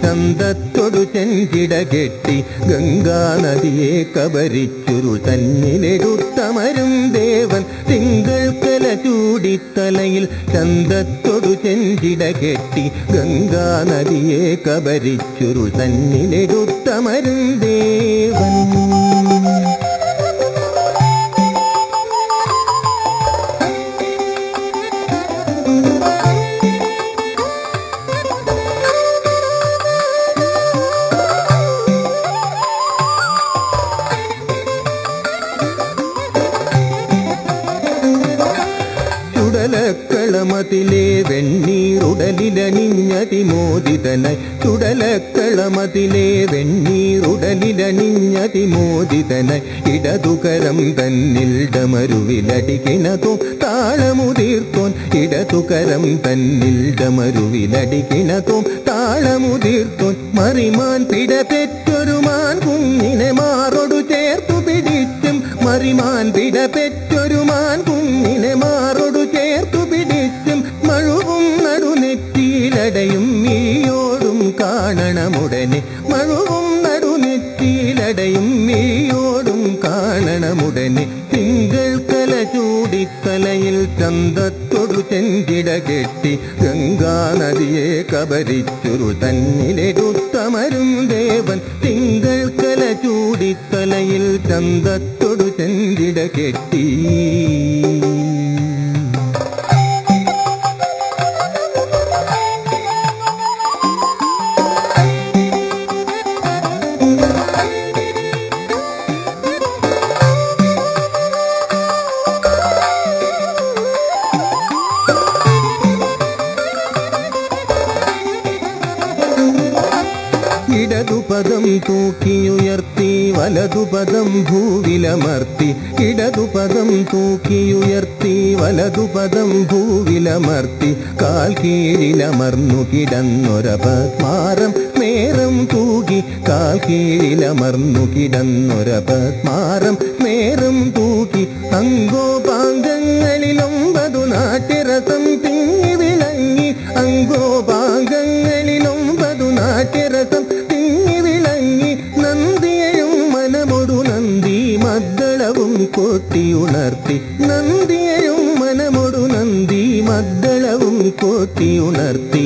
ചന്തത്തൊടു ചെഞ്ചിട കെട്ടി ഗംഗാനദിയെ കബരിച്ചുരുൾ തന്നിലെടുത്തമരും ദേവൻ തിങ്കൾ കല ചൂടിത്തലയിൽ ചന്തത്തൊടു ചെഞ്ചിട കെട്ടി ഗംഗാനദിയെ കബരിച്ചുരുൾ തന്നിലെടുത്തമരും ദേവൻ ചുടലക്കളമതിലെ വെണ്ണീറുടലിലണിഞ്ഞതിമോദിതനായി ചുടലക്കളമതിലെ വെണ്ണീറുടലിലണിഞ്ഞതിമോദിതനായി ഇടതുകരം തന്നിൽ ഡമരുവിലടികിണതോ താളമുതിർത്തോൻ ഇടതുകരം തന്നിൽ ഡമരുവിലടികിണതോ താളമുതിർത്തോൻ മറിമാൻ പിടപെറ്റൊരു മാൻ കുഞ്ഞിനെ മാറൊടു ചേർത്തു പിടിച്ചും മറിമാൻ പിടപെറ്റൊരു മാൻ കുഞ്ഞിനെ മാറൊടു ചേർത്തു പിടിച്ചും മഴുവും നടുനെറ്റിയിലടയും മിഴിയോടും കാണണമുടനെ മഴുവും നടുനെറ്റിയിലടയും മിഴിയോടും കാണണമുടനെ തിങ്കൾ കല ചൂടിത്തലയിൽ ചന്തത്തൊടു ചെഞ്ചിട കെട്ടി ഗംഗാനദിയെ കബരിച്ചുരുൾ തന്നിലെടുത്തമരും ദേവൻ തിങ്കൾ കല ചൂടിത്തലയിൽ ചന്തത്തൊടു ചെഞ്ചിട കെട്ടി ഇടതുപദം തൂക്കിയുയർത്തി വലതുപദം ഭൂവിലമർത്തി ഇടതുപദം തൂക്കിയുയർത്തി വലതുപദം ഭൂവിലമർത്തി കാൽ കീഴിലമർന്നു കിടന്നൊരപത്മാരം നേരം തൂകി കാൽ കീഴിലമർന്നു കിടന്നൊരപത്മാരം നേരം തൂക്കി അംഗോപാംഗങ്ങളിലൊമ്പതു നാട്യരസം തിങ്ങി വിളങ്ങി അംഗോപാംഗങ്ങളിലൊമ്പതു നാട്യരസം തിങ്ങി വിളങ്ങി നന്ദിയയും മനമൊടു നന്ദി മദ്ദളവും കൊട്ടിയുണർത്തി നന്ദിയയും മനമൊടു നന്ദി മദ്ദളവും കൊട്ടിയുണർത്തി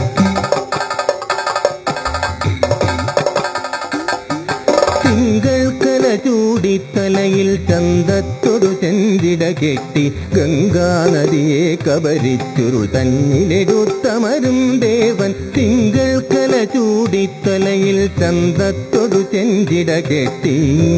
തിങ്കൾ കല ചൂടിത്തലയിൽ ചന്തത്തൊടു ചെഞ്ചിട കെട്ടി ഗംഗാനദിയെ കബരിച്ചുരുൾ തന്നിലെടുത്തമരും ദേവൻ തിങ്കൾ കല ചൂടിത്തലയിൽ ചന്തത്തൊടു ചെഞ്ചിട കെട്ടി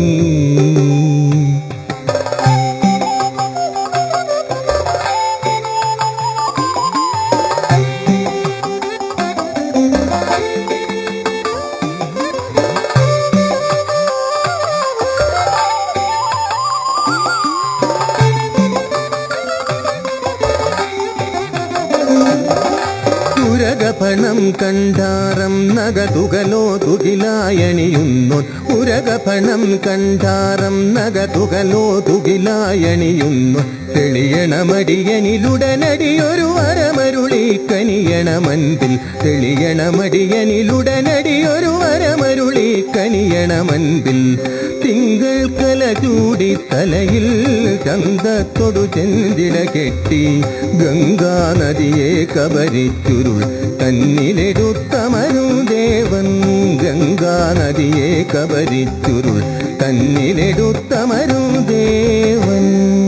ഉരകഫണം കണ്ഠാരം നഗതുകലോ തുകിലായണിയുന്നോൻ ഉരകഫണം കണ്ഠാരം നഗതുകലോ തുകിലായണിയുന്നോൻ തെളിയണമടിയനിലുടനടിയൊരു വരമരുളി കനിയണമൻപിൽ തെളിയണമടിയനിലുടനടിയൊരു വരമരുളി കനിയണമൻപിൽ തിങ്കൾ കല ചൂടിത്തലയിൽ ചന്തത്തൊടു ചെഞ്ചിട കെട്ടി ഗംഗാനദിയെ കബരിച്ചുരുൾ തന്നിലെടുത്തമരും ദേവൻ ഗംഗാനദിയെ കബരിച്ചുരുൾ തന്നിലെടുത്തമരും ദേവൻ